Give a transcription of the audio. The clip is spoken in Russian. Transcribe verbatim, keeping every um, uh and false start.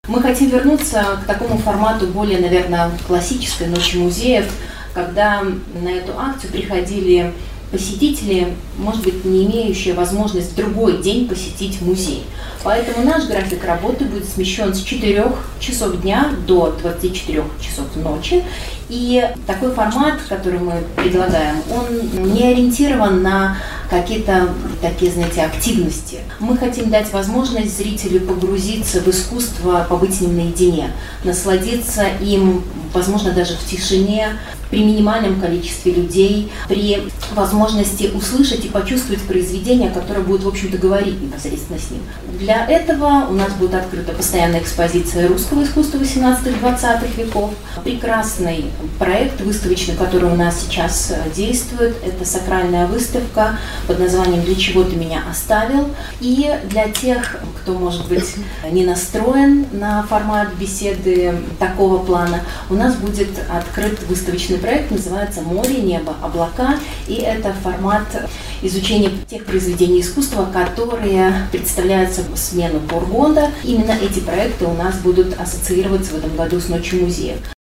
Мы хотим вернуться к такому формату более, наверное, классической ночи музеев, когда на эту акцию приходили посетители, может быть, не имеющие возможность в другой день посетить музей. Поэтому наш график работы будет смещен с четырёх часов дня до двадцати четырёх часов ночи. И такой формат, который мы предлагаем, он не ориентирован на какие-то такие, знаете, активности. Мы хотим дать возможность зрителю погрузиться в искусство, побыть с ним наедине, насладиться им, возможно, даже в тишине, при минимальном количестве людей, при возможности услышать и почувствовать произведение, которое будет, в общем-то, говорить непосредственно с ним. Для этого у нас будет открыта постоянная экспозиция русского искусства восемнадцатых-двадцатых веков. Прекрасный проект выставочный, который у нас сейчас действует, это сакральная выставка под названием «Для чего ты меня оставил?». И для тех, кто, может быть, не настроен на формат беседы такого плана, у нас будет открыт выставочный проект, называется «Море, небо, облака». И это формат изучения тех произведений искусства, которые представляются в смену пор года. Именно эти проекты у нас будут ассоциироваться в этом году с Ночью музеев.